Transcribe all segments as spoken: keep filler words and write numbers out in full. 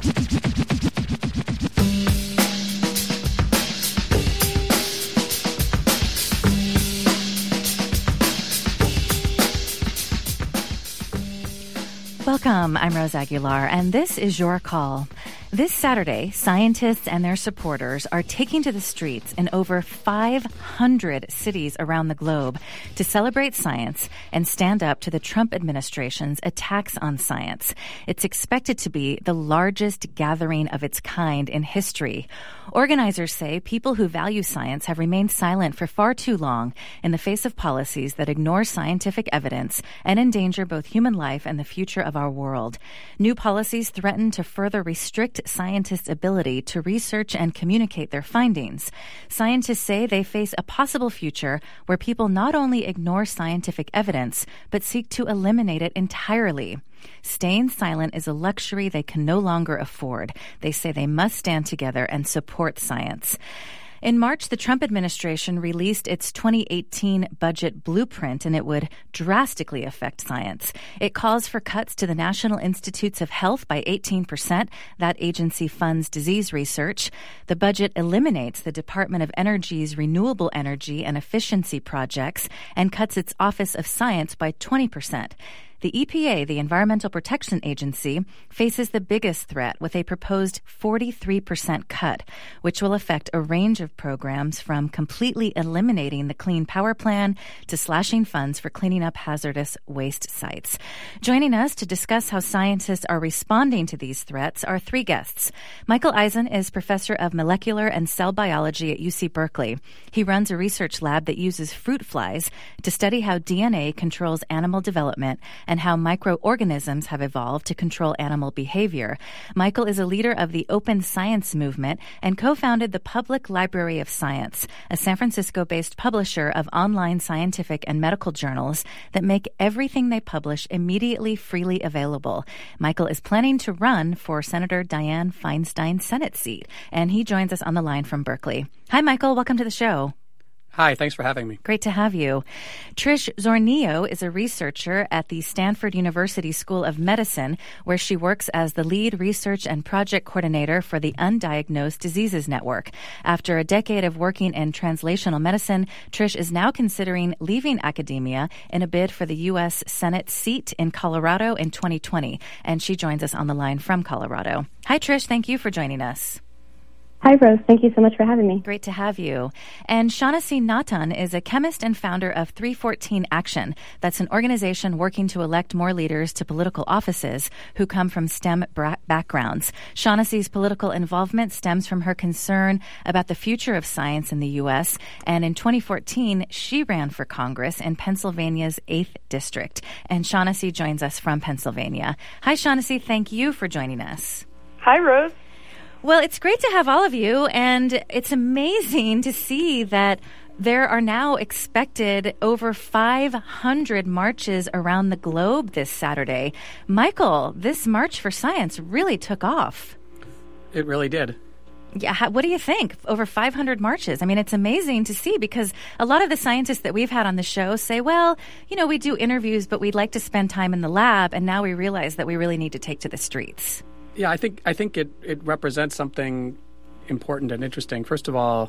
Welcome, I'm Rose Aguilar, and this is Your Call. This Saturday, scientists and their supporters are taking to the streets in over five hundred cities around the globe to celebrate science and stand up to the Trump administration's attacks on science. It's expected to be the largest gathering of its kind in history. Organizers say people who value science have remained silent for far too long in the face of policies that ignore scientific evidence and endanger both human life and the future of our world. New policies threaten to further restrict scientists' ability to research and communicate their findings. Scientists say they face a possible future where people not only ignore scientific evidence, but seek to eliminate it entirely. Staying silent is a luxury they can no longer afford. They say they must stand together and support science. In March, the Trump administration released its twenty eighteen budget blueprint, and it would drastically affect science. It calls for cuts to the National Institutes of Health by eighteen percent. That agency funds disease research. The budget eliminates the Department of Energy's renewable energy and efficiency projects and cuts its Office of Science by twenty percent. The E P A, the Environmental Protection Agency, faces the biggest threat with a proposed forty-three percent cut, which will affect a range of programs from completely eliminating the Clean Power Plan to slashing funds for cleaning up hazardous waste sites. Joining us to discuss how scientists are responding to these threats are three guests. Michael Eisen is professor of molecular and cell biology at U C Berkeley. He runs a research lab that uses fruit flies to study how D N A controls animal development and how microorganisms have evolved to control animal behavior. Michael is a leader of the Open Science movement and co-founded the Public Library of Science, a San Francisco-based publisher of online scientific and medical journals that make everything they publish immediately freely available. Michael is planning to run for Senator Dianne Feinstein's Senate seat, and he joins us on the line from Berkeley. Hi, Michael. Welcome to the show. Hi, thanks for having me. Great to have you. Trish Zornillo is a researcher at the Stanford University School of Medicine, where she works as the lead research and project coordinator for the Undiagnosed Diseases Network. After a decade of working in translational medicine, Trish is now considering leaving academia in a bid for the U S Senate seat in Colorado in twenty twenty, and she joins us on the line from Colorado. Hi, Trish. Thank you for joining us. Hi, Rose. Thank you so much for having me. Great to have you. And Shaughnessy Natan is a chemist and founder of three fourteen Action. That's an organization working to elect more leaders to political offices who come from STEM bra- backgrounds. Shaughnessy's political involvement stems from her concern about the future of science in the U S. And in twenty fourteen, she ran for Congress in Pennsylvania's eighth District. And Shaughnessy joins us from Pennsylvania. Hi, Shaughnessy. Thank you for joining us. Hi, Rose. Well, it's great to have all of you, and it's amazing to see that there are now expected over five hundred marches around the globe this Saturday. Michael, this March for Science really took off. It really did. Yeah, how, what do you think? Over five hundred marches. I mean, it's amazing to see because a lot of the scientists that we've had on the show say, well, you know, we do interviews, but we'd like to spend time in the lab, and now we realize that we really need to take to the streets. Yeah, I think I think it, it represents something important and interesting. First of all,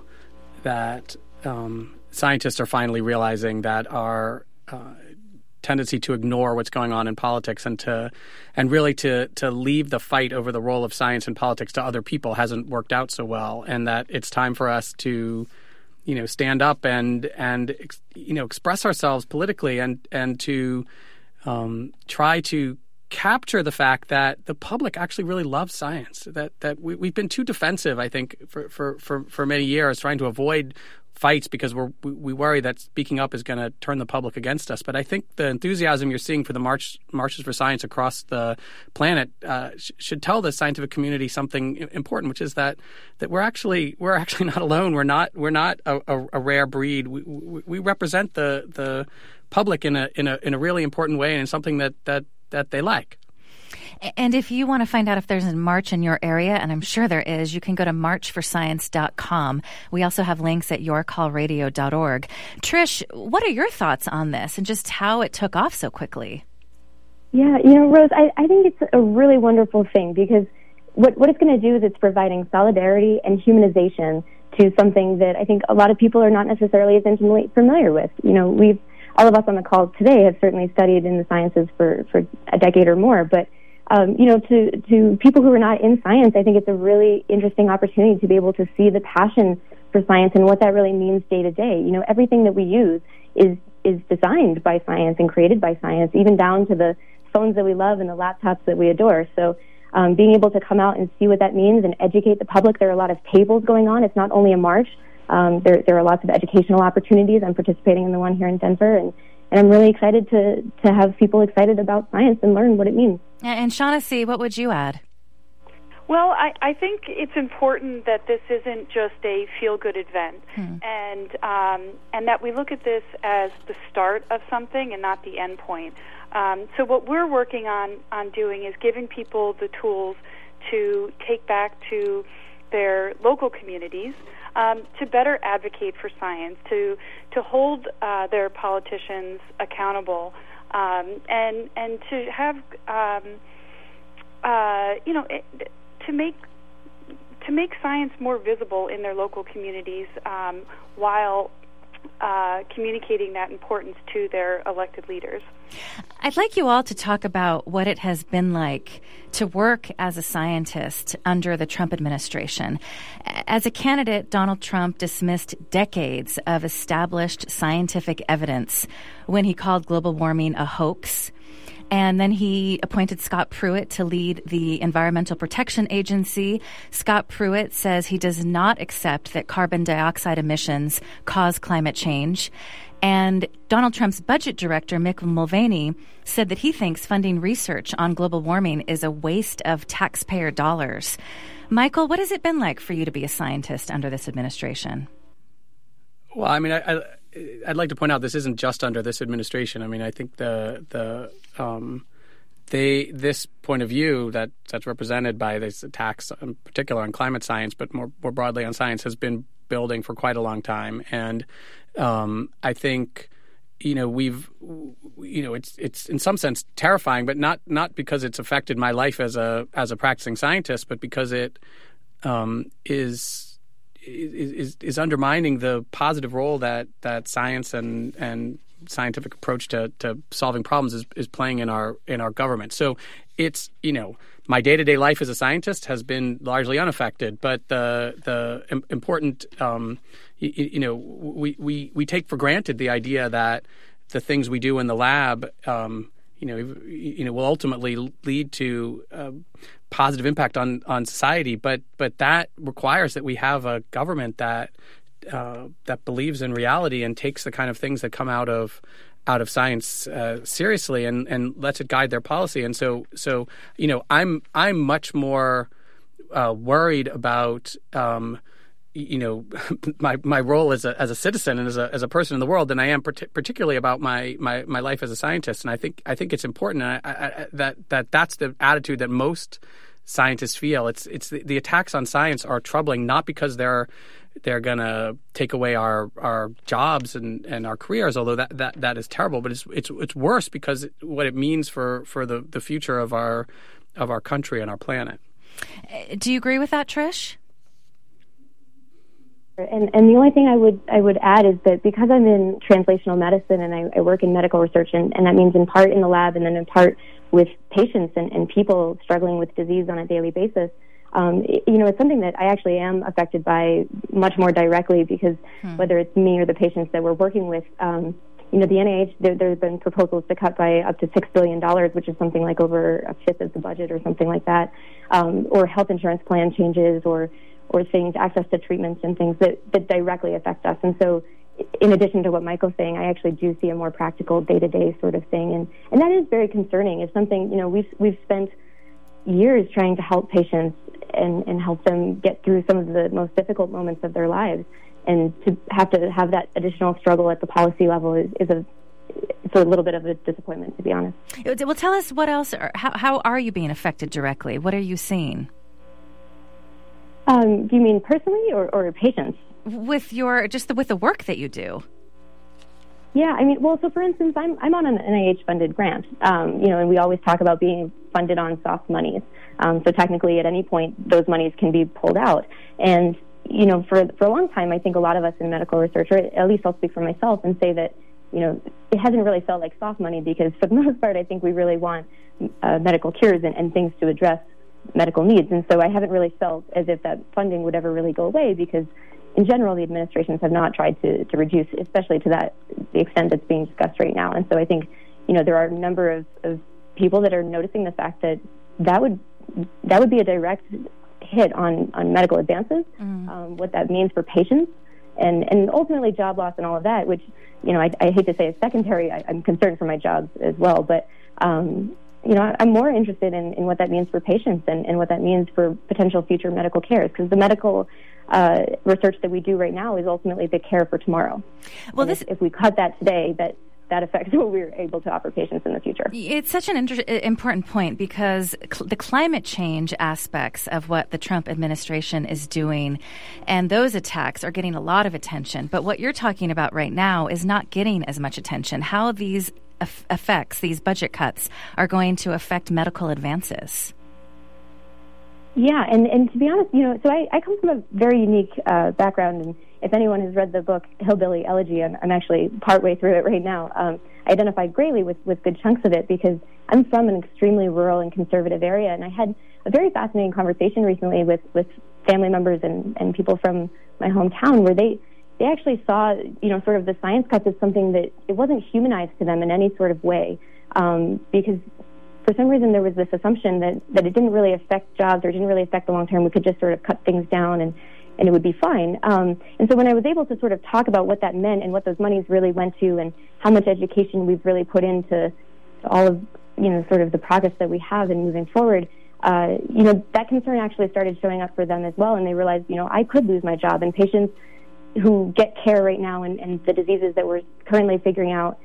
that um, scientists are finally realizing that our uh, tendency to ignore what's going on in politics and to and really to to leave the fight over the role of science and politics to other people hasn't worked out so well, and that it's time for us to, you know, stand up and and you know express ourselves politically and and to um, try to capture the fact that the public actually really loves science, that that we, we've been too defensive, I think, for, for, for, for many years, trying to avoid fights because we're, we, we worry that speaking up is going to turn the public against us. But I think the enthusiasm you're seeing for the march, marches for science across the planet uh, sh- should tell the scientific community something important, which is that that we're actually we're actually not alone. We're not we're not a, a, a rare breed. We, we, we represent the the public in a in a in a really important way, and in something that that. that they like. And if you want to find out if there's a march in your area, and I'm sure there is, you can go to march for science dot com. We also have links at your call radio dot org. Trish, what are your thoughts on this and just how it took off so quickly? Yeah, you know, Rose, I, I think it's a really wonderful thing because what, what it's going to do is it's providing solidarity and humanization to something that I think a lot of people are not necessarily as intimately familiar with. You know, we've, all of us on the call today have certainly studied in the sciences for, for a decade or more, but, um, you know, to, to people who are not in science, I think it's a really interesting opportunity to be able to see the passion for science and what that really means day to day. You know, everything that we use is, is designed by science and created by science, even down to the phones that we love and the laptops that we adore. So, Um, being able to come out and see what that means and educate the public. There are a lot of tables going on. It's not only a march. Um, there, there are lots of educational opportunities. I'm participating in the one here in Denver, and, and I'm really excited to, to have people excited about science and learn what it means. And Shaughnessy, what would you add? Well, I, I think it's important that this isn't just a feel-good event, hmm. and um, and that we look at this as the start of something and not the end point. Um, so what we're working on, on doing is giving people the tools to take back to their local communities, um, to better advocate for science, to to hold uh, their politicians accountable, um, and and to have um, uh, you know it, to make to make science more visible in their local communities, um, while uh, communicating that importance to their elected leaders. I'd like you all to talk about what it has been like to work as a scientist under the Trump administration. As a candidate, Donald Trump dismissed decades of established scientific evidence when he called global warming a hoax. And then he appointed Scott Pruitt to lead the Environmental Protection Agency. Scott Pruitt says he does not accept that carbon dioxide emissions cause climate change. And Donald Trump's budget director, Mick Mulvaney, said that he thinks funding research on global warming is a waste of taxpayer dollars. Michael, what has it been like for you to be a scientist under this administration? Well, I mean, I, I, I'd like to point out this isn't just under this administration. I mean, I think the the um, they this point of view that that's represented by this attacks, in particular on climate science, but more more broadly on science, has been building for quite a long time. And um, I think, you know, we've, you know, it's it's in some sense terrifying, but not not because it's affected my life as a as a practicing scientist, but because it um, is. Is, is undermining the positive role that, that science and, and scientific approach to, to solving problems is, is playing in our in our government. So it's, you know, my day-to-day life as a scientist has been largely unaffected, but the the important, um, you, you know, we, we, we take for granted the idea that the things we do in the lab, um, you know, you know, will ultimately lead to uh, positive impact on, on society, but but that requires that we have a government that uh, that believes in reality and takes the kind of things that come out of out of science uh, seriously and, and lets it guide their policy. And so so you know, I'm I'm much more uh, worried about um, you know my my role as a as a citizen and as a as a person in the world than I am part- particularly about my, my my life as a scientist. And I think I think it's important and I, I, that that that's the attitude that most scientists feel. It's it's the, the attacks on science are troubling, not because they're they're going to take away our, our jobs and, and our careers, although that, that, that is terrible. But it's it's it's worse because what it means for, for the, the future of our of our country and our planet. Do you agree with that, Trish? And, and the only thing I would I would add is that because I'm in translational medicine and I, I work in medical research, and, and that means in part in the lab and then in part with patients and, and people struggling with disease on a daily basis, um, it, you know, it's something that I actually am affected by much more directly because hmm. whether it's me or the patients that we're working with, um, you know, the N I H, there, there's been proposals to cut by up to six billion dollars, which is something like over a fifth of the budget or something like that, um, or health insurance plan changes or or things, access to treatments and things that, that directly affect us. And so in addition to what Michael's saying, I actually do see a more practical day-to-day sort of thing. And, and that is very concerning. It's something, you know, we've, we've spent years trying to help patients and, and help them get through some of the most difficult moments of their lives. And to have to have that additional struggle at the policy level is, is a it's a little bit of a disappointment, to be honest. Well, tell us what else, are, how, how are you being affected directly? What are you seeing? Um, do you mean personally or, or patients? With your just the, with the work that you do. Yeah, I mean, well, so for instance, I'm I'm on an N I H-funded grant, um, you know, and we always talk about being funded on soft monies. Um, so technically, at any point, those monies can be pulled out. And you know, for for a long time, I think a lot of us in medical research, or at least I'll speak for myself and say that, you know, it hasn't really felt like soft money because for the most part, I think we really want uh, medical cures and, and things to address medical needs. And so I haven't really felt as if that funding would ever really go away because in general, the administrations have not tried to, to reduce, especially to that the extent that's being discussed right now. And so I think, you know, there are a number of, of people that are noticing the fact that that would that would be a direct hit on, on medical advances, mm. um, what that means for patients, and, and ultimately job loss and all of that, which, you know, I, I hate to say is secondary. I, I'm concerned for my jobs as well, but, um, you know, I'm more interested in, in what that means for patients and, and what that means for potential future medical cares, because the medical uh, research that we do right now is ultimately the care for tomorrow. Well, this, if, if we cut that today, that that affects what we're able to offer patients in the future. It's such an inter- important point because cl- the climate change aspects of what the Trump administration is doing and those attacks are getting a lot of attention. But what you're talking about right now is not getting as much attention. How these eff- effects, these budget cuts, are going to affect medical advances. Yeah, and, and to be honest, you know, so I, I come from a very unique uh, background, and if anyone has read the book Hillbilly Elegy, I'm, I'm actually partway through it right now, um, I identified greatly with, with good chunks of it because I'm from an extremely rural and conservative area, and I had a very fascinating conversation recently with, with family members and, and people from my hometown where they, they actually saw, you know, sort of the science cuts as something that it wasn't humanized to them in any sort of way um, because for some reason there was this assumption that, that it didn't really affect jobs or it didn't really affect the long term. We could just sort of cut things down and, and it would be fine. Um, and so when I was able to sort of talk about what that meant and what those monies really went to and how much education we've really put into all of, you know, sort of the progress that we have in moving forward, uh, you know, that concern actually started showing up for them as well. And they realized, you know, I could lose my job, and patients who get care right now and, and the diseases that we're currently figuring out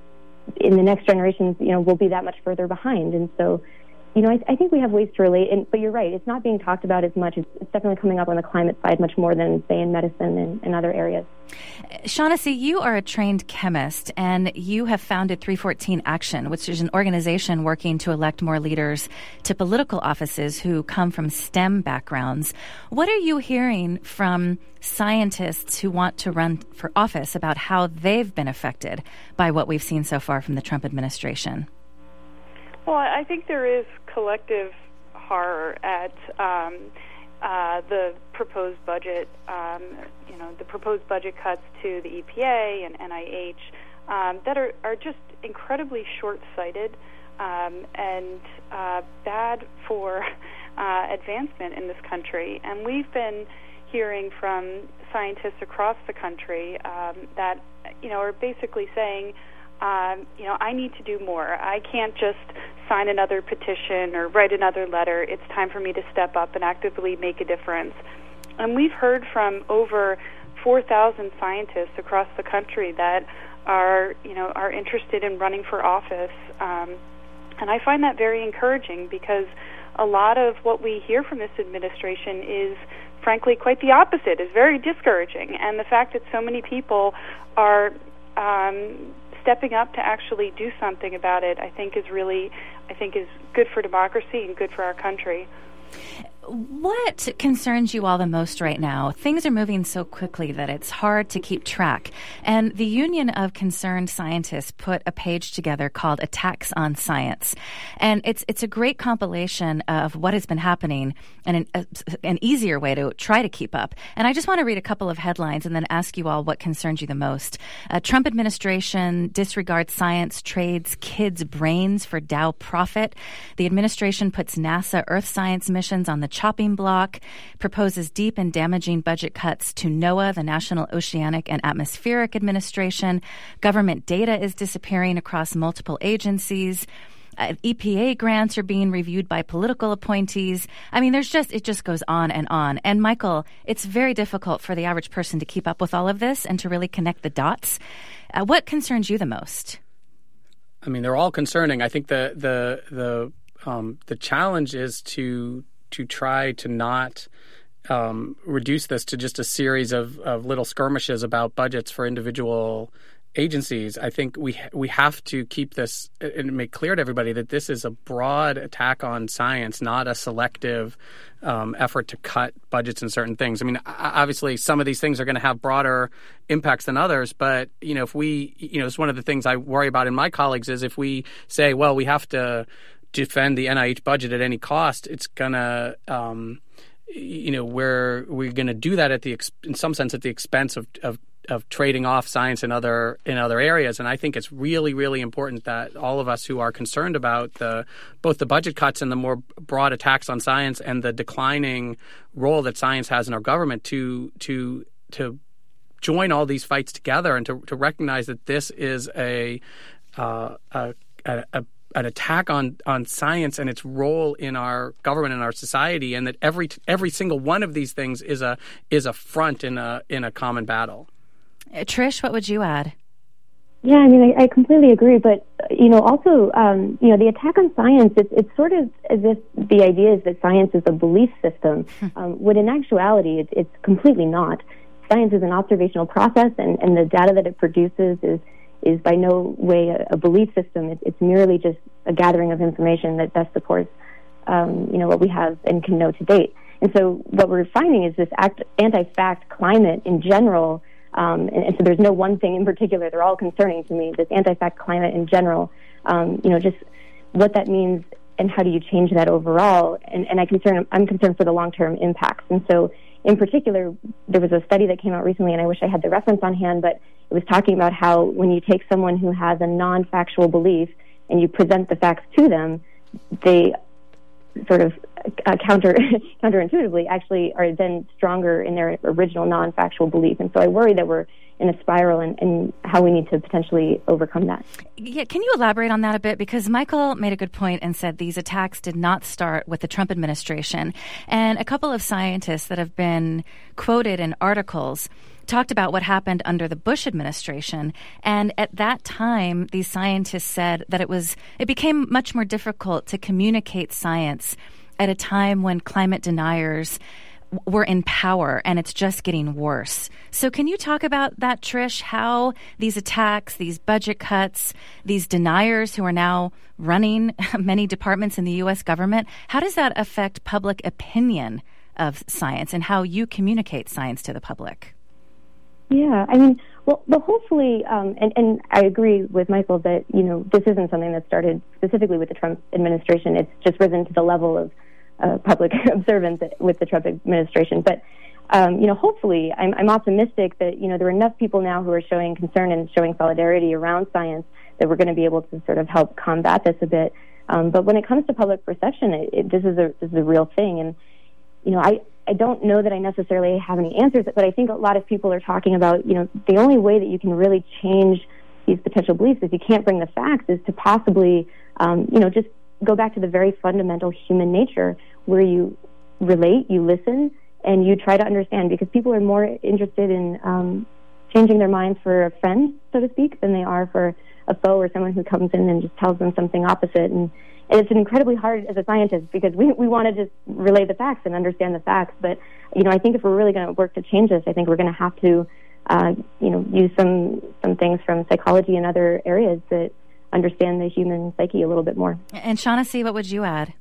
in the next generations, you know, will be that much further behind. And so, you know, I, I think we have ways to relate. And, but you're right, it's not being talked about as much. It's, it's definitely coming up on the climate side much more than, say, in medicine and, and other areas. Shaughnessy, you are a trained chemist, and you have founded three fourteen Action, which is an organization working to elect more leaders to political offices who come from STEM backgrounds. What are you hearing from scientists who want to run for office about how they've been affected by what we've seen so far from the Trump administration? Well, I think there is collective horror at um, uh, the proposed budget, um, you know, the proposed budget cuts to the E P A and N I H um, that are, are just incredibly short-sighted um, and uh, bad for uh, advancement in this country. And we've been hearing from scientists across the country um, that, you know, are basically saying, Um, you know, I need to do more. I can't just sign another petition or write another letter. It's time for me to step up and actively make a difference. And we've heard from over four thousand scientists across the country that are, you know, are interested in running for office. Um, and I find that very encouraging because a lot of what we hear from this administration is, frankly, quite the opposite. It's very discouraging. And the fact that so many people are um, stepping up to actually do something about it, I think is really, I think is good for democracy and good for our country. What concerns you all the most right now? Things are moving so quickly that it's hard to keep track. And the Union of Concerned Scientists put a page together called Attacks on Science. And it's it's a great compilation of what has been happening and an, a, an easier way to try to keep up. And I just want to read a couple of headlines and then ask you all what concerns you the most. Uh, Trump administration disregards science, trades kids' brains for Dow profit. The administration puts NASA Earth science missions on the chopping block, proposes deep and damaging budget cuts to NOAA, the National Oceanic and Atmospheric Administration. Government data is disappearing across multiple agencies. Uh, E P A grants are being reviewed by political appointees. I mean, there's just, it just goes on and on. And Michael, it's very difficult for the average person to keep up with all of this and to really connect the dots. Uh, what concerns you the most? I mean, they're all concerning. I think the the the um, the challenge is to to try to not um, reduce this to just a series of, of little skirmishes about budgets for individual agencies, I think we we have to keep this and make clear to everybody that this is a broad attack on science, not a selective um, effort to cut budgets in certain things. I mean, obviously, some of these things are going to have broader impacts than others, but you know, if we, you know, it's one of the things I worry about in my colleagues is if we say, well, we have to defend the N I H budget at any cost, it's gonna, um, you know, we're we're going to do that at the in some sense at the expense of, of of trading off science in other in other areas. And I think it's really, really important that all of us who are concerned about the both the budget cuts and the more broad attacks on science and the declining role that science has in our government to to to join all these fights together and to, to recognize that this is a uh, a, a, a an attack on, on science and its role in our government and our society, and that every every single one of these things is a is a front in a in a common battle. Trish, what would you add? Yeah, I mean, I, I completely agree. But, you know, also, um, you know, the attack on science, it's, it's sort of as if the idea is that science is a belief system, um, when in actuality, it, it's completely not. Science is an observational process, and, and the data that it produces is, is by no way a, a belief system. It, it's merely just a gathering of information that best supports, um, you know, what we have and can know to date. And so what we're finding is this act, anti-fact climate in general. Um, and, and so there's no one thing in particular. They're all concerning to me, this anti-fact climate in general, um, you know, just what that means and how do you change that overall. And, and I concern, I'm concerned for the long-term impacts. And so in particular, there was a study that came out recently, and I wish I had the reference on hand, but it was talking about how when you take someone who has a non-factual belief and you present the facts to them, they sort of uh, counter counterintuitively actually are then stronger in their original non-factual belief. And so I worry that we're in a spiral and, and how we need to potentially overcome that. Yeah, can you elaborate on that a bit? Because Michael made a good point and said these attacks did not start with the Trump administration. And a couple of scientists that have been quoted in articles talked about what happened under the Bush administration. And at that time, these scientists said that it was it became much more difficult to communicate science at a time when climate deniers were in power, and it's just getting worse. So can you talk about that, Trish, how these attacks, these budget cuts, these deniers who are now running many departments in the U S government, how does that affect public opinion of science and how you communicate science to the public? Yeah, I mean, well, but hopefully, um, and, and I agree with Michael that, you know, this isn't something that started specifically with the Trump administration. It's just risen to the level of uh, public observance with the Trump administration. But, um, you know, hopefully, I'm, I'm optimistic that, you know, there are enough people now who are showing concern and showing solidarity around science that we're going to be able to sort of help combat this a bit. Um, but when it comes to public perception, it, it, this is a this is a real thing. And, you know, I, I don't know that I necessarily have any answers, but I think a lot of people are talking about, you know, the only way that you can really change these potential beliefs if you can't bring the facts is to possibly, um, you know, just go back to the very fundamental human nature where you relate, you listen, and you try to understand, because people are more interested in um, changing their minds for a friend, so to speak, than they are for a foe or someone who comes in and just tells them something opposite. And And it's incredibly hard as a scientist because we, we want to just relay the facts and understand the facts. But, you know, I think if we're really going to work to change this, I think we're going to have to, uh, you know, use some, some things from psychology and other areas that understand the human psyche a little bit more. And Shaughnessy, what would you add?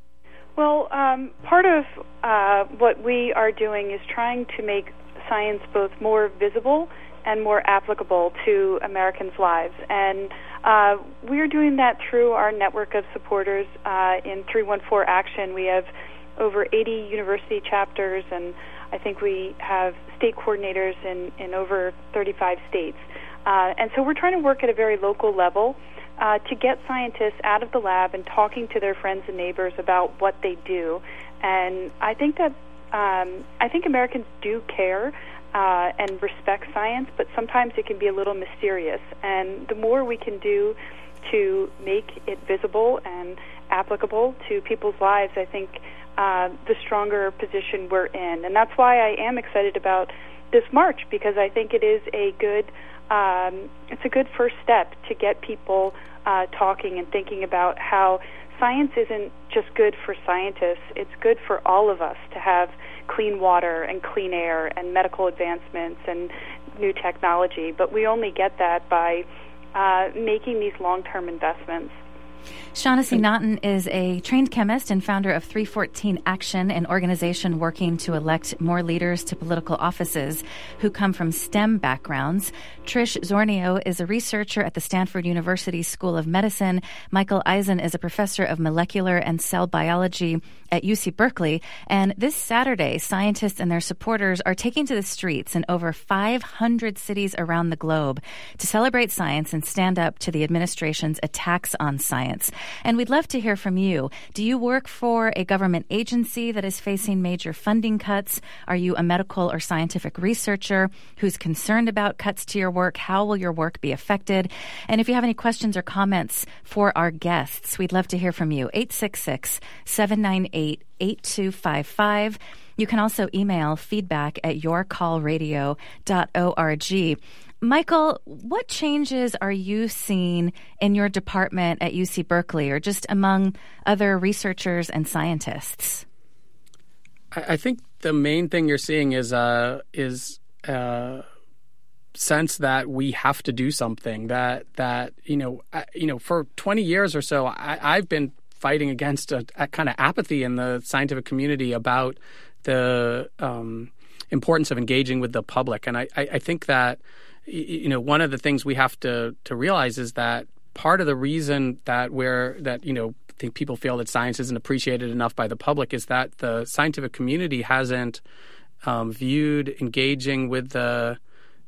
Well, um, part of uh, what we are doing is trying to make science both more visible and more applicable to Americans' lives. And uh, we're doing that through our network of supporters uh, in three one four Action. We have over eighty university chapters, and I think we have state coordinators in, in over thirty-five states. Uh, and so we're trying to work at a very local level uh, to get scientists out of the lab and talking to their friends and neighbors about what they do. And I think that um, I think Americans do care Uh, and respect science, but sometimes it can be a little mysterious. And the more we can do to make it visible and applicable to people's lives, I think uh, the stronger position we're in. And that's why I am excited about this march, because I think it is a good, um, it's a good first step to get people uh, talking and thinking about how science isn't just good for scientists, it's good for all of us to have clean water and clean air and medical advancements and new technology, but we only get that by uh, making these long-term investments. Shaughnessy Naughton is a trained chemist and founder of three fourteen Action, an organization working to elect more leaders to political offices who come from STEM backgrounds. Trish Zornio is a researcher at the Stanford University School of Medicine. Michael Eisen is a professor of molecular and cell biology at U C Berkeley. And this Saturday, scientists and their supporters are taking to the streets in over five hundred cities around the globe to celebrate science and stand up to the administration's attacks on science. And we'd love to hear from you. Do you work for a government agency that is facing major funding cuts? Are you a medical or scientific researcher who's concerned about cuts to your work? How will your work be affected? And if you have any questions or comments for our guests, we'd love to hear from you. eight six six, seven nine eight, eight two five five. You can also email feedback at your call radio dot org. Michael, what changes are you seeing in your department at U C Berkeley or just among other researchers and scientists? I think the main thing you're seeing is uh, is uh, sense that we have to do something. That that you know I, you know for twenty years or so, I, I've been fighting against a, a kind of apathy in the scientific community about the um, importance of engaging with the public, and I, I, I think that. You know, one of the things we have to to realize is that part of the reason that we're that you know I think people feel that science isn't appreciated enough by the public is that the scientific community hasn't um, viewed engaging with the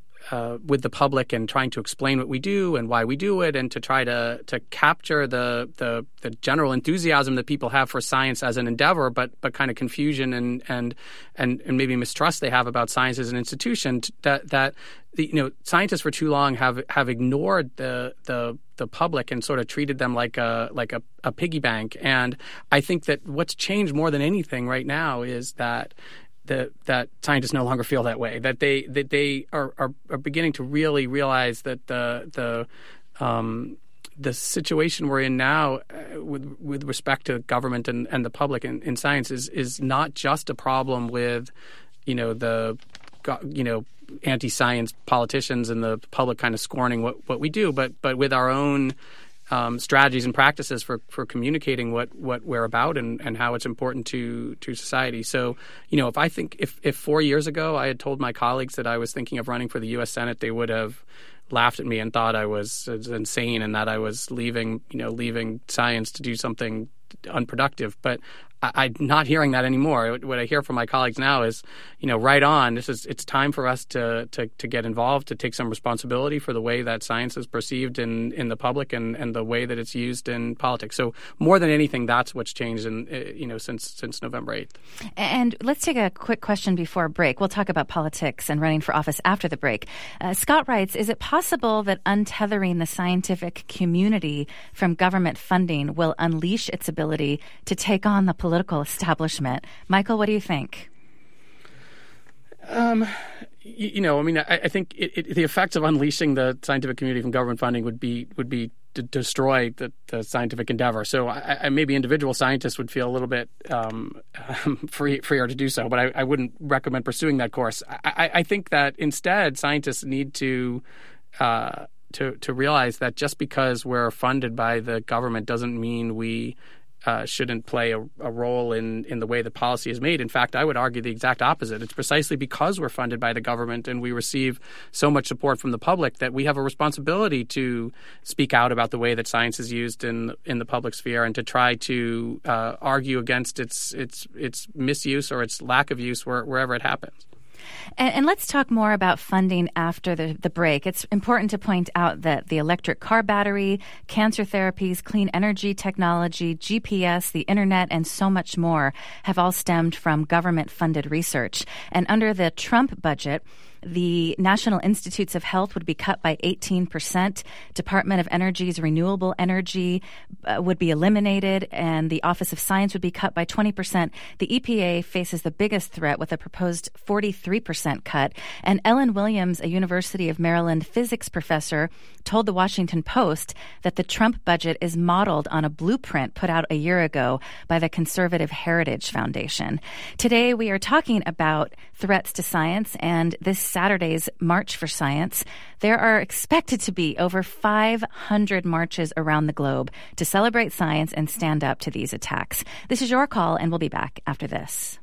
uh, with the public and trying to explain what we do and why we do it, and to try to to capture the the, the general enthusiasm that people have for science as an endeavor, but but kind of confusion and and and, and maybe mistrust they have about science as an institution. That that the, you know scientists for too long have have ignored the the the public and sort of treated them like a like a, a piggy bank. And I think that what's changed more than anything right now is that. That, that scientists no longer feel that way. That they that they are, are, are beginning to really realize that the the um, the situation we're in now, uh, with with respect to government and, and the public in, in science, is is not just a problem with, you know, the you know anti-science politicians and the public kind of scorning what, what we do, but but with our own. Um, strategies and practices for, for communicating what, what we're about and, and how it's important to to society. So, you know, if I think if, if four years ago I had told my colleagues that I was thinking of running for the U S Senate, they would have laughed at me and thought I was, was insane and that I was leaving, you know, leaving science to do something unproductive. But I, I'm not hearing that anymore. What I hear from my colleagues now is, you know, right on. This is it's time for us to to, to get involved, to take some responsibility for the way that science is perceived in, in the public and, and the way that it's used in politics. So more than anything, that's what's changed in you know since since November eighth. And let's take a quick question before break. We'll talk about politics and running for office after the break. Uh, Scott writes, is it possible that untethering the scientific community from government funding will unleash its ability to take on the political establishment? Michael, what do you think? Um, you, you know, I mean, I, I think it, it, the effects of unleashing the scientific community from government funding would be would be to destroy the, the scientific endeavor. So I, I, maybe individual scientists would feel a little bit um, free, freer to do so, but I, I wouldn't recommend pursuing that course. I, I, I think that instead scientists need to uh, to to realize that just because we're funded by the government doesn't mean we Uh, shouldn't play a, a role in, in the way that policy is made. In fact, I would argue the exact opposite. It's precisely because we're funded by the government and we receive so much support from the public that we have a responsibility to speak out about the way that science is used in in the public sphere and to try to uh, argue against its its its misuse or its lack of use where, wherever it happens. And, and let's talk more about funding after the, the break. It's important to point out that the electric car battery, cancer therapies, clean energy technology, G P S, the internet, and so much more have all stemmed from government-funded research. And under the Trump budget, the National Institutes of Health would be cut by eighteen percent. Department of Energy's renewable energy uh, would be eliminated, and the Office of Science would be cut by twenty percent. The E P A faces the biggest threat with a proposed forty-three percent cut. And Ellen Williams, a University of Maryland physics professor, told the Washington Post that the Trump budget is modeled on a blueprint put out a year ago by the Conservative Heritage Foundation. Today, we are talking about threats to science, and this Saturday's March for Science. There are expected to be over five hundred marches around the globe to celebrate science and stand up to these attacks. This is Your Call, and we'll be back after this.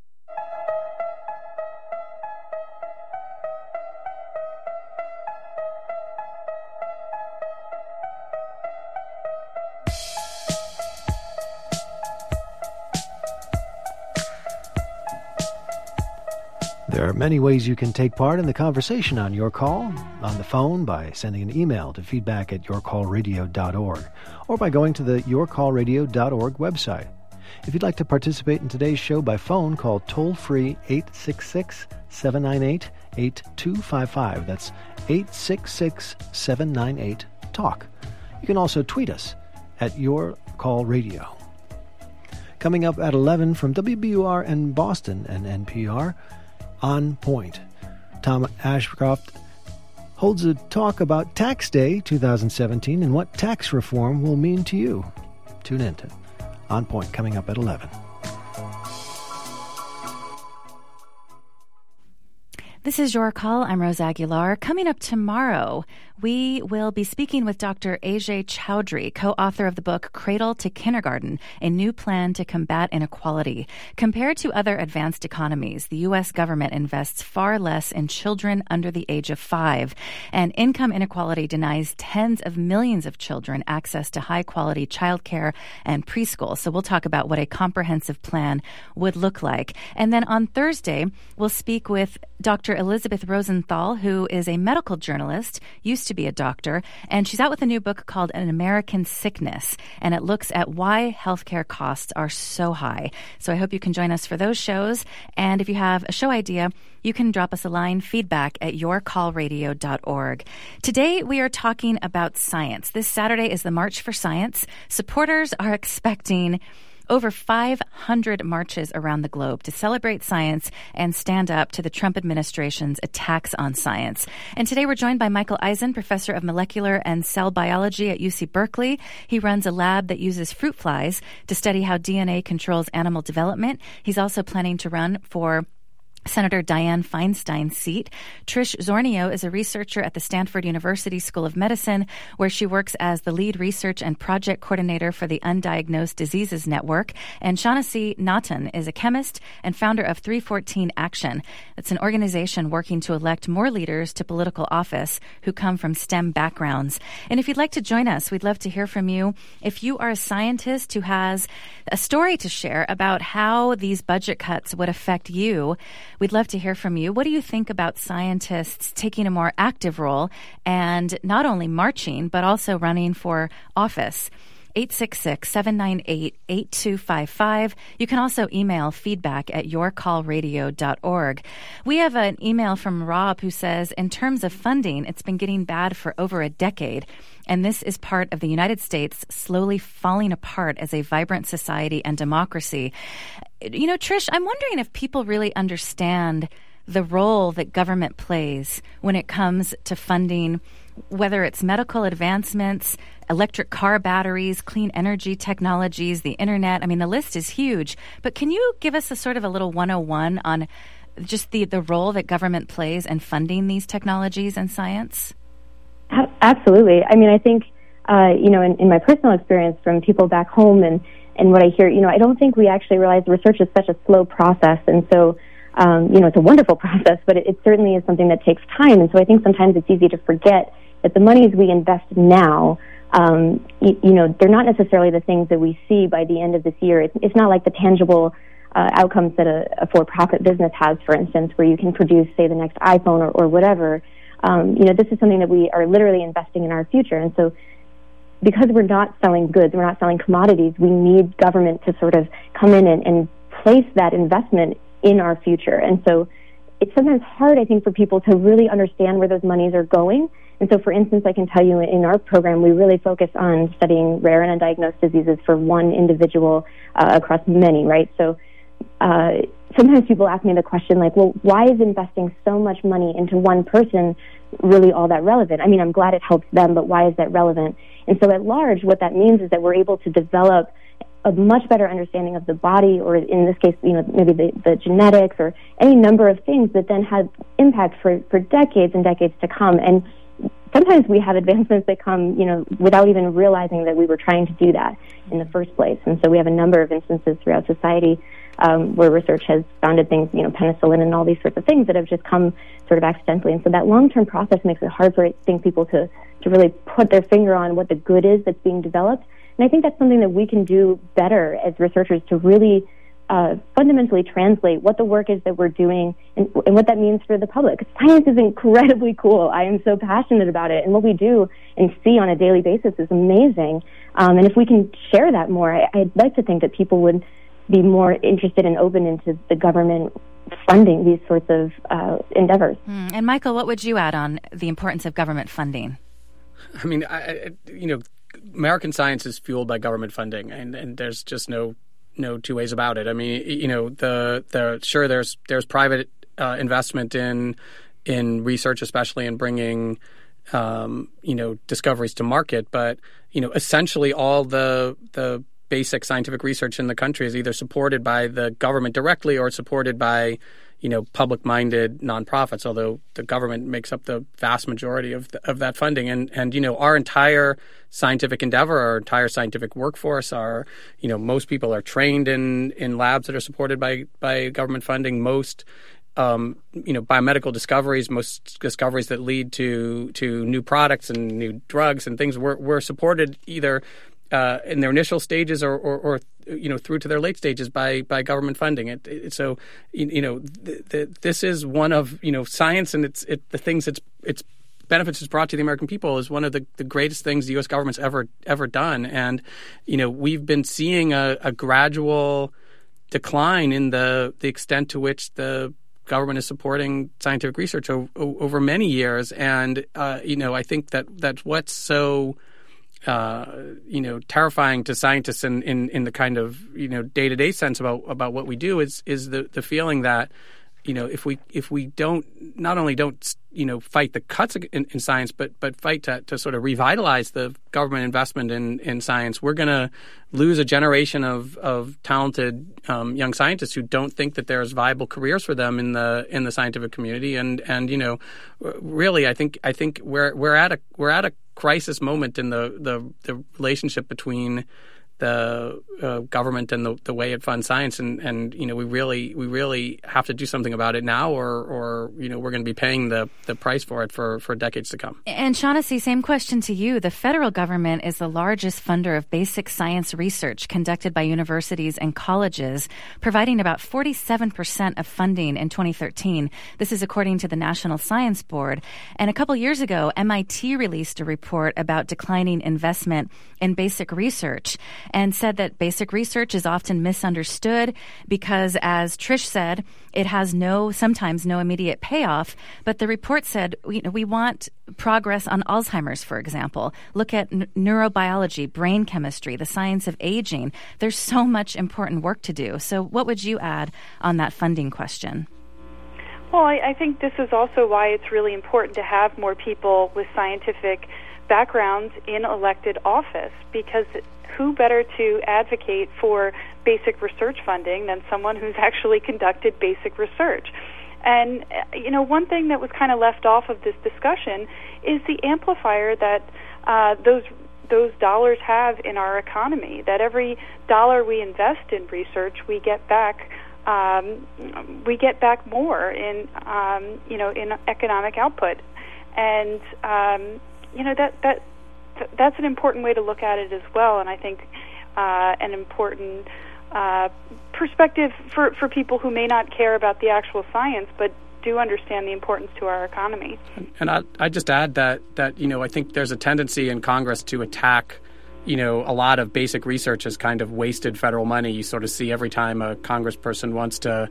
There are many ways you can take part in the conversation on Your Call, on the phone by sending an email to feedback at your call radio dot org, or by going to the your call radio dot org website. If you'd like to participate in today's show by phone, call toll-free eight six six, seven nine eight, eight two five five. That's eight six six, seven nine eight, TALK. You can also tweet us at Your Call Radio. Coming up at eleven from W B U R in Boston and N P R, On Point. Tom Ashcroft holds a talk about Tax Day twenty seventeen and what tax reform will mean to you. Tune in to On Point, coming up at eleven. This is Your Call. I'm Rose Aguilar. Coming up tomorrow, we will be speaking with Doctor Ajay Chowdhury, co-author of the book Cradle to Kindergarten, a new plan to combat inequality. Compared to other advanced economies, the U S government invests far less in children under the age of five, and income inequality denies tens of millions of children access to high-quality childcare and preschool. So we'll talk about what a comprehensive plan would look like. And then on Thursday, we'll speak with Doctor Elizabeth Rosenthal, who is a medical journalist, used to be a doctor, and she's out with a new book called An American Sickness, and it looks at why healthcare costs are so high. So I hope you can join us for those shows, and if you have a show idea, you can drop us a line, feedback at your call radio dot org. Today, we are talking about science. This Saturday is the March for Science. Supporters are expecting over five hundred marches around the globe to celebrate science and stand up to the Trump administration's attacks on science. And today we're joined by Michael Eisen, professor of molecular and cell biology at U C Berkeley. He runs a lab that uses fruit flies to study how D N A controls animal development. He's also planning to run for Senator Dianne Feinstein's seat. Trish Zornio is a researcher at the Stanford University School of Medicine, where she works as the lead research and project coordinator for the Undiagnosed Diseases Network. And Shaughnessy Naughton is a chemist and founder of three fourteen Action. It's an organization working to elect more leaders to political office who come from STEM backgrounds. And if you'd like to join us, we'd love to hear from you. If you are a scientist who has a story to share about how these budget cuts would affect you, we'd love to hear from you. What do you think about scientists taking a more active role and not only marching, but also running for office? eight six six, seven nine eight, eight two five five. You can also email feedback at your call radio dot org. We have an email from Rob who says, in terms of funding, it's been getting bad for over a decade. And this is part of the United States slowly falling apart as a vibrant society and democracy. You know, Trish, I'm wondering if people really understand the role that government plays when it comes to funding, whether it's medical advancements, electric car batteries, clean energy technologies, the internet. I mean, the list is huge. But can you give us a sort of a little one oh one on just the, the role that government plays in funding these technologies and science? Absolutely. I mean, I think, uh, you know, in, in my personal experience from people back home and, and what I hear, you know, I don't think we actually realize research is such a slow process. And so, um, you know, it's a wonderful process, but it, it certainly is something that takes time. And so I think sometimes it's easy to forget that the monies we invest now, um, you, you know, they're not necessarily the things that we see by the end of this year. It's, it's not like the tangible uh, outcomes that a, a for-profit business has, for instance, where you can produce, say, the next iPhone or, or whatever. Um, you know, this is something that we are literally investing in our future. And so because we're not selling goods, we're not selling commodities, we need government to sort of come in and, and place that investment in our future. And so it's sometimes hard, I think, for people to really understand where those monies are going. And so, for instance, I can tell you in our program, we really focus on studying rare and undiagnosed diseases for one individual uh, across many, right? So uh, sometimes people ask me the question, like, well, why is investing so much money into one person really all that relevant? I mean, I'm glad it helps them, but why is that relevant? And so at large, what that means is that we're able to develop a much better understanding of the body, or in this case, you know, maybe the, the genetics or any number of things that then had impact for, for decades and decades to come. And sometimes we have advancements that come, you know, without even realizing that we were trying to do that in the first place. And so we have a number of instances throughout society um, where research has founded things, you know, penicillin and all these sorts of things that have just come sort of accidentally. And so that long-term process makes it hard for, I think, people to, to really put their finger on what the good is that's being developed. And I think that's something that we can do better as researchers, to really uh, fundamentally translate what the work is that we're doing and, and what that means for the public. Science is incredibly cool. I am so passionate about it. And what we do and see on a daily basis is amazing. Um, and if we can share that more, I, I'd like to think that people would be more interested and open into the government funding these sorts of uh, endeavors. Mm. And Michael, what would you add on the importance of government funding? I mean, I, I, you know, American science is fueled by government funding, and, and there's just no no two ways about it. I mean, you know, the the sure there's there's private uh, investment in in research, especially in bringing um, you know discoveries to market, but you know, essentially all the the basic scientific research in the country is either supported by the government directly or supported by you know, public-minded nonprofits, although the government makes up the vast majority of the, of that funding. And, and, you know, our entire scientific endeavor, our entire scientific workforce, our, you know, most people are trained in, in labs that are supported by, by government funding. Most, um, you know, biomedical discoveries, most discoveries that lead to, to new products and new drugs and things were, were supported either Uh, in their initial stages or, or, or, you know, through to their late stages by, by government funding. It, it, so, you, you know, th- th- this is one of, you know, science and it's it, the things it's it's benefits it's brought to the American people is one of the, the greatest things the U S government's ever ever done. And, you know, we've been seeing a, a gradual decline in the the extent to which the government is supporting scientific research o- o- over many years. And, uh, you know, I think that that's what's so Uh, you know, terrifying to scientists in, in, in the kind of, you know, day-to-day sense about, about what we do is is the, the feeling that, you know, if we if we don't not only don't, you know, fight the cuts in, in science, but but fight to, to sort of revitalize the government investment in, in science, we're going to lose a generation of, of talented um, young scientists who don't think that there's viable careers for them in the in the scientific community. And and you know, really, I think I think we're we're at a we're at a crisis moment in the, the, the relationship between the uh, government and the, the way it funds science, and, and you know we really we really have to do something about it now, or or you know we're going to be paying the, the price for it for, for decades to come. And Shaughnessy, same question to you. The federal government is the largest funder of basic science research conducted by universities and colleges, providing about forty-seven percent of funding in twenty thirteen. This is according to the National Science Board. And a couple years ago, M I T released a report about declining investment in basic research, and said that basic research is often misunderstood because, as Trish said, it has no, sometimes no immediate payoff. But the report said, you know, we want progress on Alzheimer's, for example. Look at n- neurobiology, brain chemistry, the science of aging. There's so much important work to do. So what would you add on that funding question? Well, I, I think this is also why it's really important to have more people with scientific backgrounds in elected office, because who better to advocate for basic research funding than someone who's actually conducted basic research? And, you know, one thing that was kind of left off of this discussion is the amplifier that uh, those those dollars have in our economy, that every dollar we invest in research, we get back um, we get back more in, um, you know, in economic output. And, um, you know, that, that that's an important way to look at it as well, and I think uh, an important uh, perspective for, for people who may not care about the actual science, but do understand the importance to our economy. And I I just add that that you know I think there's a tendency in Congress to attack you know a lot of basic research as kind of wasted federal money. You sort of see every time a congressperson wants to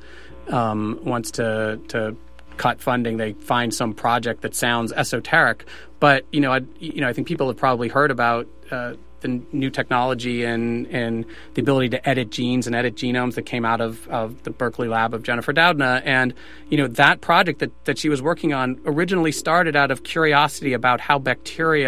um, wants to to cut funding, they find some project that sounds esoteric. But you know, I, you know, I think people have probably heard about uh, the new technology and and the ability to edit genes and edit genomes that came out of, of the Berkeley lab of Jennifer Doudna. And you know, that project that, that she was working on originally started out of curiosity about how bacteria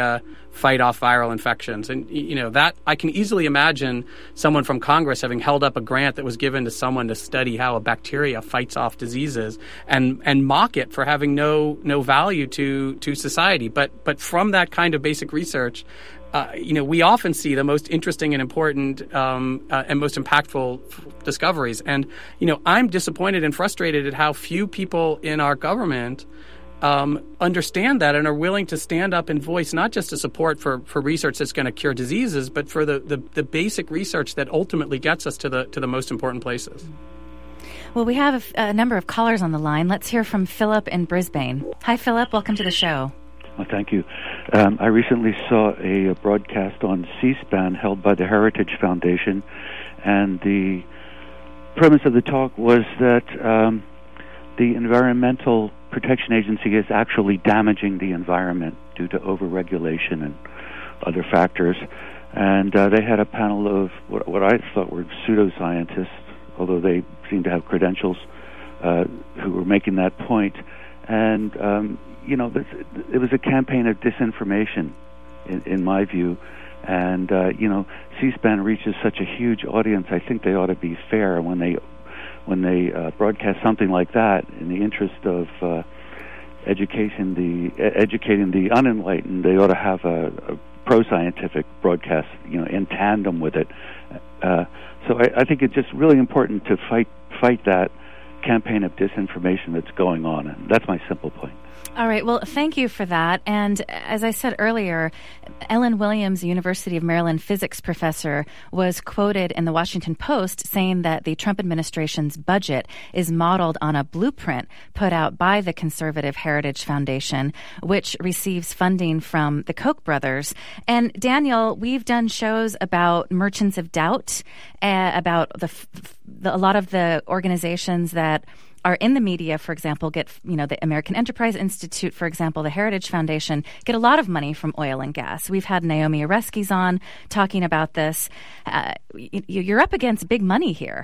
fight off viral infections. And, you know, that I can easily imagine someone from Congress having held up a grant that was given to someone to study how a bacteria fights off diseases and, and mock it for having no no value to, to society. But but from that kind of basic research, Uh, you know, we often see the most interesting and important um, uh, and most impactful f- discoveries. And, you know, I'm disappointed and frustrated at how few people in our government um, understand that and are willing to stand up and voice not just a support for, for research that's going to cure diseases, but for the, the, the basic research that ultimately gets us to the to the most important places. Well, we have a, f- a number of callers on the line. Let's hear from Philip in Brisbane. Hi, Philip. Welcome to the show. Well, thank you. Um, I recently saw a, a broadcast on C-SPAN held by the Heritage Foundation, and the premise of the talk was that um, the Environmental Protection Agency is actually damaging the environment due to overregulation and other factors. And uh, they had a panel of what, what I thought were pseudoscientists, although they seemed to have credentials, uh, who were making that point. And um, you know, this, it was a campaign of disinformation, in, in my view. And, uh, you know, C-SPAN reaches such a huge audience. I think they ought to be fair when they when they uh, broadcast something like that in the interest of uh, education, the uh, educating the unenlightened. They ought to have a, a pro-scientific broadcast, you know, in tandem with it. Uh, so I, I think it's just really important to fight fight that campaign of disinformation that's going on. And that's my simple point. All right. Well, thank you for that. And as I said earlier, Ellen Williams, University of Maryland physics professor, was quoted in the Washington Post saying that the Trump administration's budget is modeled on a blueprint put out by the conservative Heritage Foundation, which receives funding from the Koch brothers. And Daniel, we've done shows about Merchants of Doubt, uh, about the, the a lot of the organizations that are in the media, for example, get, you know, the American Enterprise Institute, for example, the Heritage Foundation, get a lot of money from oil and gas. We've had Naomi Oreskes on talking about this. Uh, you're up against big money here.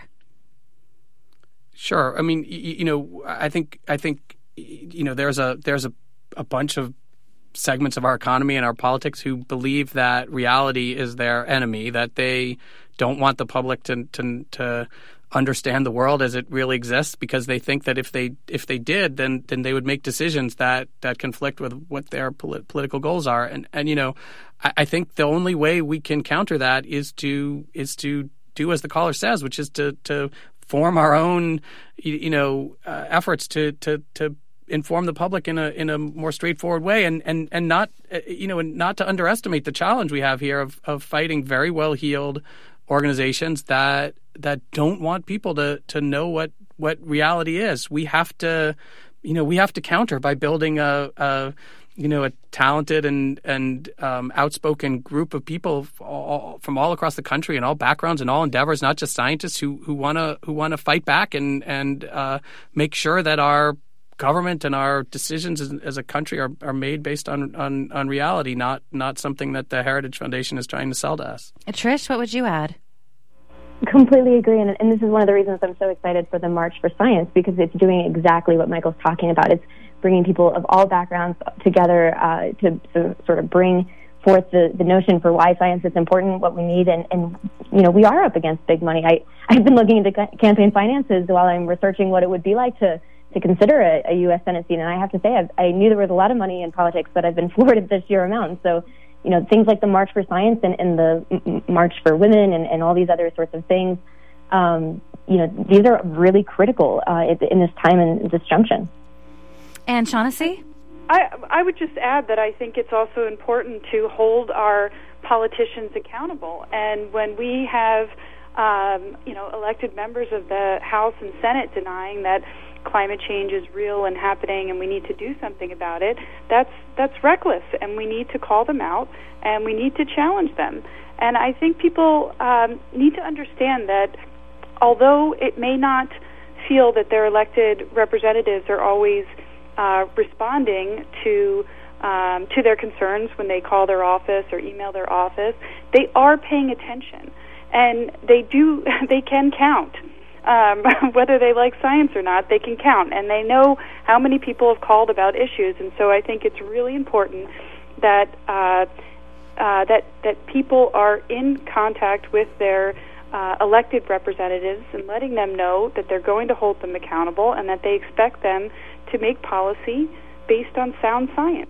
Sure. I mean, you, you know, I think, I think, you know, there's a, there's a, a bunch of segments of our economy and our politics who believe that reality is their enemy, that they don't want the public to, to, to understand the world as it really exists, because they think that if they if they did, then then they would make decisions that, that conflict with what their polit- political goals are. And and you know, I, I think the only way we can counter that is to is to do as the caller says, which is to to form our own you, you know uh, efforts to to to inform the public in a in a more straightforward way, and and and not uh, you know and not to underestimate the challenge we have here of of fighting very well heeled organizations that that don't want people to, to know what, what reality is. We have to, you know, we have to counter by building a, a you know, a talented and and um, outspoken group of people all, from all across the country and all backgrounds and all endeavors, not just scientists who who want to who want to fight back and and uh, make sure that our government and our decisions as, as a country are, are made based on, on, on reality, not not something that the Heritage Foundation is trying to sell to us. Trish, what would you add? Completely agree, and, and this is one of the reasons I'm so excited for the March for Science, because it's doing exactly what Michael's talking about. It's bringing people of all backgrounds together uh, to, to sort of bring forth the, the notion for why science is important, what we need, and, and you know, we are up against big money. I, I've been looking into campaign finances while I'm researching what it would be like to to consider a, a U S Senate seat, and I have to say I've, I knew there was a lot of money in politics, but I've been floored at the sheer amount. So, you know, things like the March for Science and, and the M- March for Women and, and all these other sorts of things, um, you know, these are really critical uh, in this time and this junction. And Shaughnessy? I, I would just add that I think it's also important to hold our politicians accountable. And when we have, um, you know, elected members of the House and Senate denying that climate change is real and happening and we need to do something about it, that's that's reckless, and we need to call them out and we need to challenge them. And I think people um, need to understand that although it may not feel that their elected representatives are always uh, responding to um, to their concerns when they call their office or email their office, they are paying attention, and they do they can count. Um, whether they like science or not, they can count, and they know how many people have called about issues. And so I think it's really important that uh, uh, that that people are in contact with their uh, elected representatives and letting them know that they're going to hold them accountable and that they expect them to make policy based on sound science.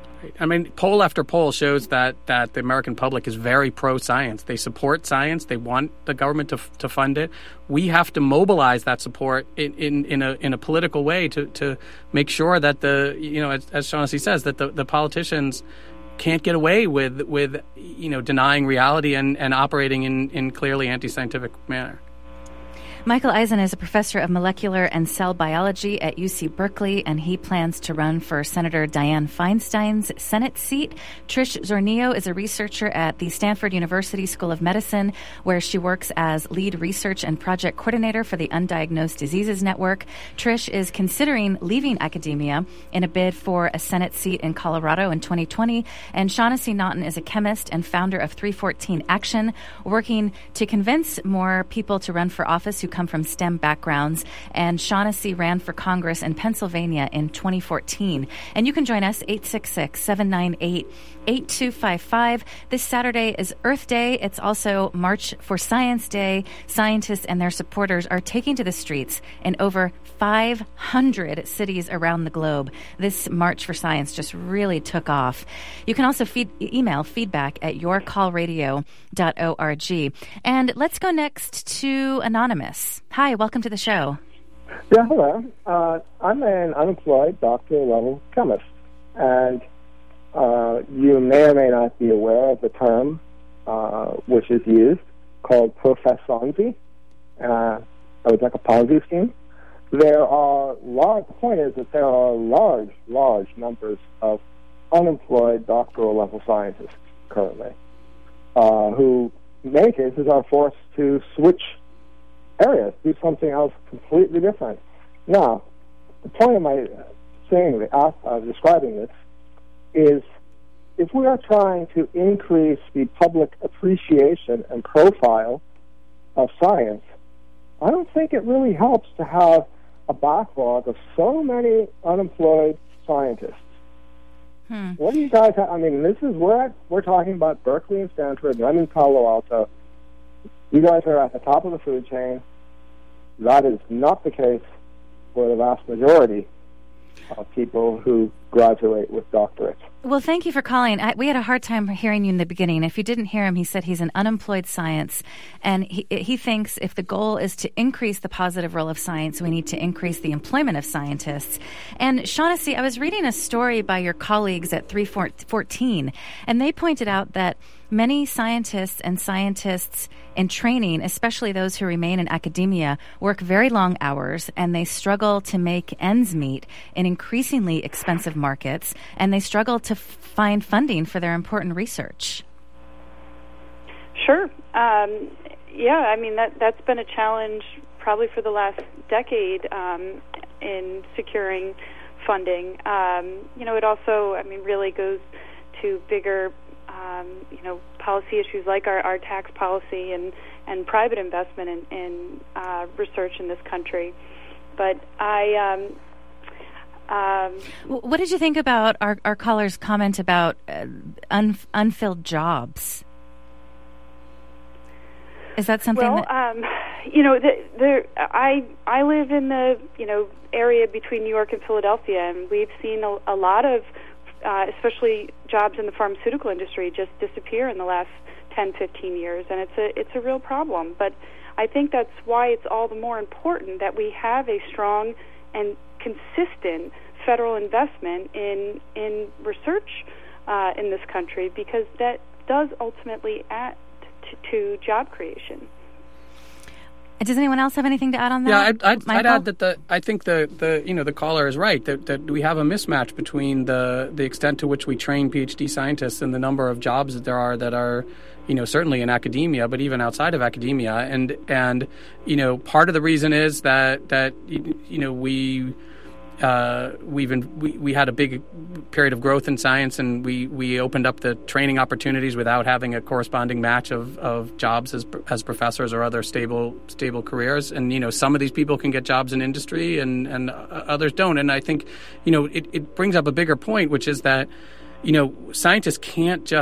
I mean, poll after poll shows that, that the American public is very pro-science. They support science. They want the government to to fund it. We have to mobilize that support in, in, in a in a political way to, to make sure that the, you know, as, as Shaughnessy says, that the, the politicians can't get away with, with you know, denying reality and, and operating in, in clearly anti-scientific manner. Michael Eisen is a professor of molecular and cell biology at U C Berkeley, and he plans to run for Senator Dianne Feinstein's Senate seat. Trish Zornillo is a researcher at the Stanford University School of Medicine, where she works as lead research and project coordinator for the Undiagnosed Diseases Network. Trish is considering leaving academia in a bid for a Senate seat in Colorado in twenty twenty. And Shaughnessy Naughton is a chemist and founder of three fourteen Action, working to convince more people to run for office who come from STEM backgrounds, and Shaughnessy ran for Congress in Pennsylvania in twenty fourteen. And you can join us, eight six six, seven nine eight, eight two five five. This Saturday is Earth Day. It's also March for Science Day. Scientists and their supporters are taking to the streets in over five hundred cities around the globe. This March for Science just really took off. You can also feed, email feedback at your call radio dot org. And let's go next to Anonymous. Hi, welcome to the show. Yeah, hello. Uh, I'm an unemployed doctoral-level chemist, and uh, you may or may not be aware of the term uh, which is used called professonzi. Uh, so it's like a Ponzi scheme. There are large, the point is that there are large, large numbers of unemployed doctoral-level scientists currently uh, who, in many cases, are forced to switch areas, do something else completely different. Now, the point of my saying, uh, describing this, is if we are trying to increase the public appreciation and profile of science, I don't think it really helps to have a backlog of so many unemployed scientists. Hmm. What do you guys have? I mean, this is where we're talking about Berkeley and Stanford, and I'm in Palo Alto. You guys are at the top of the food chain. That is not the case for the vast majority of people who graduate with doctorates. Well, thank you for calling. I, we had a hard time hearing you in the beginning. If you didn't hear him, he said he's an unemployed science, and he, he thinks if the goal is to increase the positive role of science, we need to increase the employment of scientists. And Shaughnessy, I was reading a story by your colleagues at three fourteen, and they pointed out that many scientists and scientists in training, especially those who remain in academia, work very long hours, and they struggle to make ends meet in increasingly expensive markets, and they struggle to f- find funding for their important research. Sure. Um, yeah, I mean, that, that's been a challenge probably for the last decade um, in securing funding. Um, you know, it also, I mean, really goes to bigger Um, you know, policy issues like our, our tax policy and, and private investment in, in uh, research in this country. But I... Um, um, what did you think about our, our caller's comment about uh, un, unfilled jobs? Is that something well, that... um, you know, the, the, I, I live in the, you know, area between New York and Philadelphia, and we've seen a, a lot of Uh, especially jobs in the pharmaceutical industry just disappear in the last ten, fifteen years, and it's a it's a real problem. But I think that's why it's all the more important that we have a strong and consistent federal investment in in research uh, in this country, because that does ultimately add to, to job creation. Does anyone else have anything to add on that? Yeah, I'd, I'd, I'd add that the I think the, the you know the caller is right that, that we have a mismatch between the the extent to which we train PhD scientists and the number of jobs that there are that are you know certainly in academia, but even outside of academia, and and you know part of the reason is that that you know we. Uh, we've been, we, we had a big period of growth in science, and we, we opened up the training opportunities without having a corresponding match of, of jobs as as professors or other stable stable careers. And you know, some of these people can get jobs in industry, and, and others don't. And I think you know it, it brings up a bigger point, which is that you know scientists can't just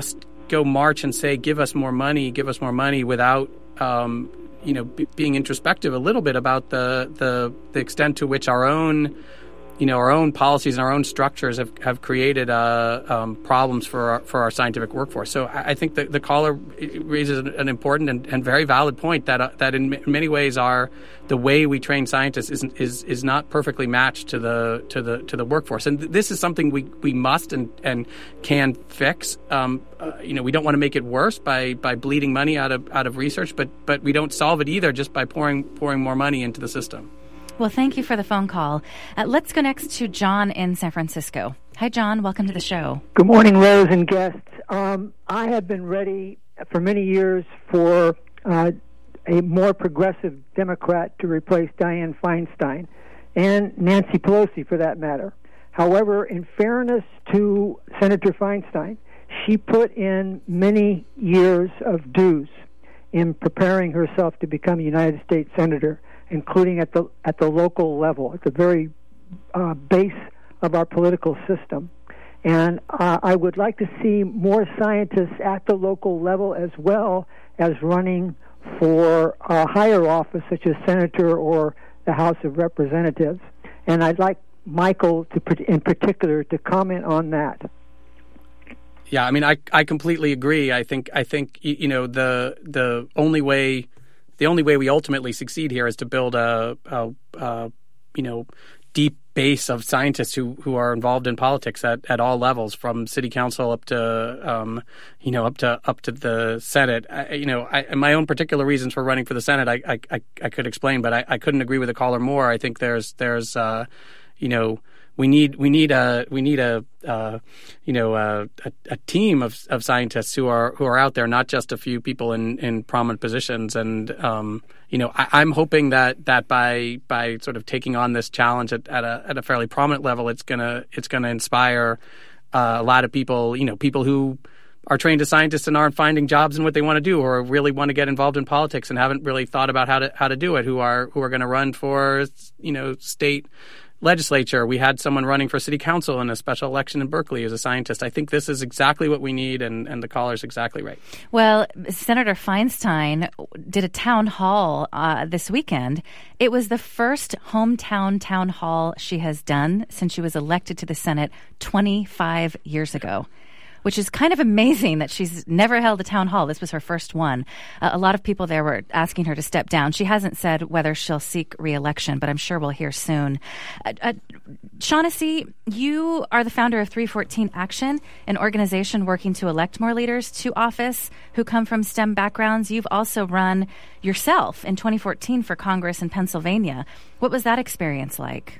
go march and say, give us more money, give us more money without, um, you know, b- being introspective a little bit about the, the, the extent to which our own, you know, our own policies and our own structures have, have created uh, um, problems for our, for our scientific workforce. So I, I think that the caller raises an, an important and, and very valid point that uh, that in m- many ways our the way we train scientists is is is not perfectly matched to the to the to the workforce. And th- this is something we, we must and, and can fix. Um, uh, you know, we don't want to make it worse by, by bleeding money out of out of research, but but we don't solve it either just by pouring pouring more money into the system. Well, thank you for the phone call. Uh, let's go next to John in San Francisco. Hi, John. Welcome to the show. Good morning, Rose and guests. Um, I have been ready for many years for uh, a more progressive Democrat to replace Dianne Feinstein and Nancy Pelosi, for that matter. However, in fairness to Senator Feinstein, she put in many years of dues in preparing herself to become a United States Senator, including at the at the local level, at the very uh, base of our political system. And uh, I would like to see more scientists at the local level as well as running for a higher office, such as senator or the House of Representatives. And I'd like Michael, to, in particular, to comment on that. Yeah, I mean, I I completely agree. I think I think you know the the only way. The only way we ultimately succeed here is to build a, a, a you know, deep base of scientists who, who are involved in politics at, at all levels, from city council up to, um, you know, up to up to the Senate. I, you know, I, my own particular reasons for running for the Senate, I I, I could explain, but I, I couldn't agree with the caller more. I think there's there's, uh, you know. We need we need a we need a uh, you know a, a, a team of, of scientists who are who are out there, not just a few people in, in prominent positions. And um, you know I, I'm hoping that, that by by sort of taking on this challenge at, at a at a fairly prominent level, it's gonna it's gonna inspire uh, a lot of people. You know, people who are trained as scientists and aren't finding jobs in what they want to do, or really want to get involved in politics and haven't really thought about how to how to do it. Who are who are going to run for you know state legislature. We had someone running for city council in a special election in Berkeley as a scientist. I think this is exactly what we need, and, and the caller's exactly right. Well, Senator Feinstein did a town hall uh, this weekend. It was the first hometown town hall she has done since she was elected to the Senate twenty-five years ago, which is kind of amazing that she's never held a town hall. This was her first one. Uh, a lot of people there were asking her to step down. She hasn't said whether she'll seek re-election, but I'm sure we'll hear soon. Uh, uh, Shaughnessy, you are the founder of three fourteen Action, an organization working to elect more leaders to office who come from STEM backgrounds. You've also run yourself in twenty fourteen for Congress in Pennsylvania. What was that experience like?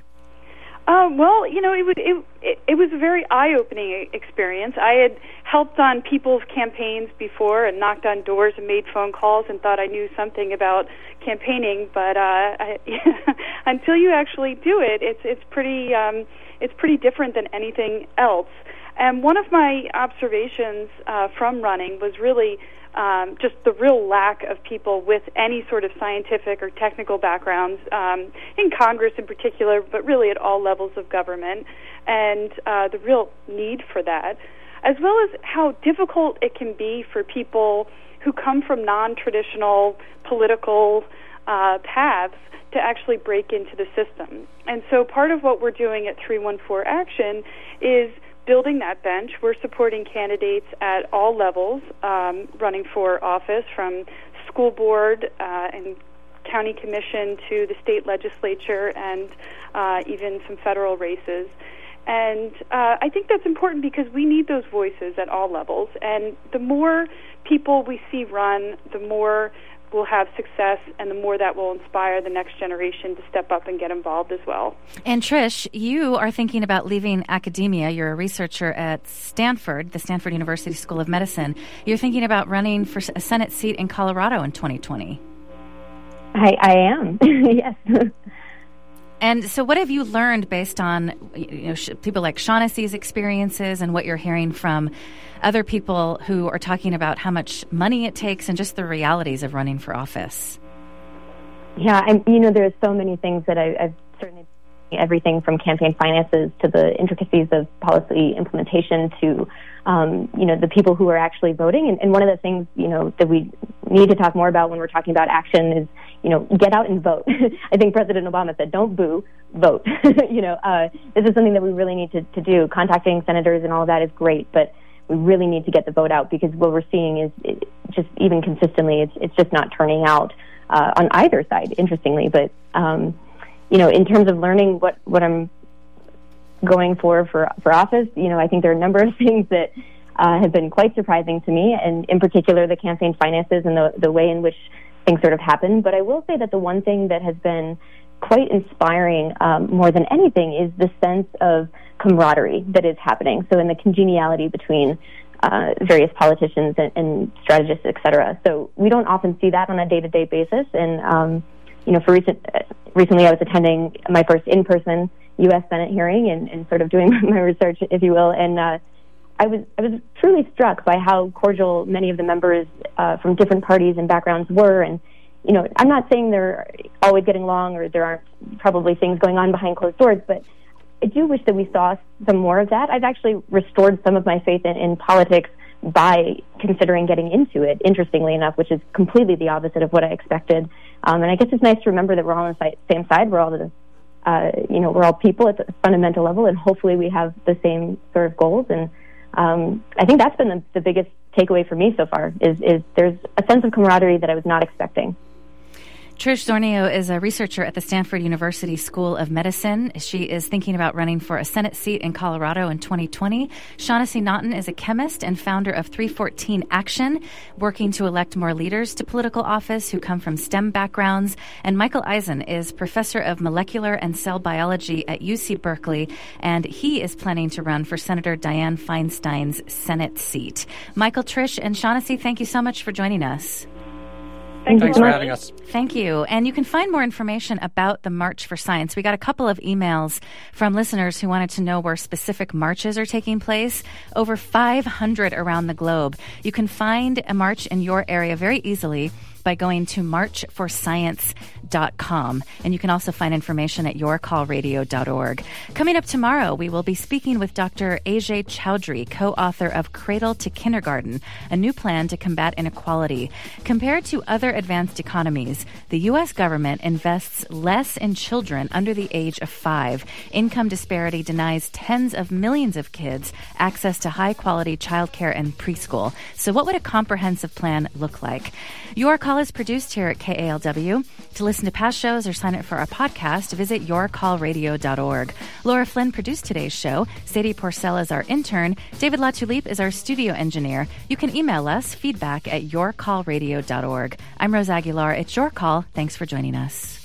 Uh, well, you know, it was it, it, it was a very eye-opening experience. I had helped on people's campaigns before and knocked on doors and made phone calls and thought I knew something about campaigning, but uh, I, until you actually do it, it's it's pretty um, it's pretty different than anything else. And one of my observations uh, from running was really Um, just the real lack of people with any sort of scientific or technical backgrounds um, in Congress in particular, but really at all levels of government, and uh, the real need for that, as well as how difficult it can be for people who come from non-traditional political uh, paths to actually break into the system. And so part of what we're doing at three one four Action is building that bench. We're supporting candidates at all levels um, running for office, from school board uh, and county commission to the state legislature, and uh, even some federal races. And uh, I think that's important because we need those voices at all levels. And the more people we see run, the more we'll have success, and the more that will inspire the next generation to step up and get involved as well. And Trish, you are thinking about leaving academia. You're a researcher at Stanford, the Stanford University School of Medicine. You're thinking about running for a Senate seat in Colorado in twenty twenty. I, I am, yes. And so what have you learned based on you know, sh- people like Shaughnessy's experiences and what you're hearing from other people who are talking about how much money it takes and just the realities of running for office? Yeah, and you know, there's so many things that I, I've certainly everything from campaign finances to the intricacies of policy implementation to, um, you know, the people who are actually voting. And, and one of the things, you know, that we need to talk more about when we're talking about action is, you know, get out and vote. I think President Obama said, don't boo, vote. you know, uh, this is something that we really need to, to do. Contacting senators and all of that is great, but we really need to get the vote out, because what we're seeing is it, just even consistently, it's, it's just not turning out uh, on either side, interestingly. But, um, you know, in terms of learning what, what I'm going for, for for office, you know, I think there are a number of things that uh, have been quite surprising to me, and in particular the campaign finances and the, the way in which things sort of happen. But I will say that the one thing that has been quite inspiring um, more than anything is the sense of camaraderie that is happening. So in the congeniality between uh, various politicians and, and strategists, et cetera. So we don't often see that on a day-to-day basis. And, um, you know, for recent, uh, recently I was attending my first in-person U S Senate hearing and, and sort of doing my research, if you will. And uh, I was I was truly struck by how cordial many of the members uh, from different parties and backgrounds were. And, you know, I'm not saying they're always getting along or there aren't probably things going on behind closed doors, but I do wish that we saw some more of that. I've actually restored some of my faith in, in politics by considering getting into it, interestingly enough, which is completely the opposite of what I expected. Um, and I guess it's nice to remember that we're all on the same side. We're all the, uh, you know, we're all people at the fundamental level, and hopefully we have the same sort of goals. And um, I think that's been the, the biggest takeaway for me so far, is, is there's a sense of camaraderie that I was not expecting. Trish Zornio is a researcher at the Stanford University School of Medicine. She is thinking about running for a Senate seat in Colorado in twenty twenty. Shaughnessy Naughton is a chemist and founder of three fourteen Action, working to elect more leaders to political office who come from STEM backgrounds. And Michael Eisen is professor of molecular and cell biology at U C Berkeley, and he is planning to run for Senator Dianne Feinstein's Senate seat. Michael, Trish, and Shaughnessy, thank you so much for joining us. Thank Thanks for having us. Thank you. And you can find more information about the March for Science. We got a couple of emails from listeners who wanted to know where specific marches are taking place. Over five hundred around the globe. You can find a march in your area very easily by going to march for science dot com. And you can also find information at your call radio dot org. Coming up tomorrow, we will be speaking with Doctor Ajay Chowdhury, co-author of Cradle to Kindergarten, a new plan to combat inequality. Compared to other advanced economies, the U S government invests less in children under the age of five. Income disparity denies tens of millions of kids access to high-quality childcare and preschool. So what would a comprehensive plan look like? Your Call is produced here at K A L W. To listen to past shows or sign up for our podcast, visit your call radio dot org. Laura Flynn produced today's show. Sadie Porcel is our intern. David LaTulippe is our studio engineer. You can email us, feedback at your call radio dot org. I'm Rose Aguilar. It's Your Call. Thanks for joining us.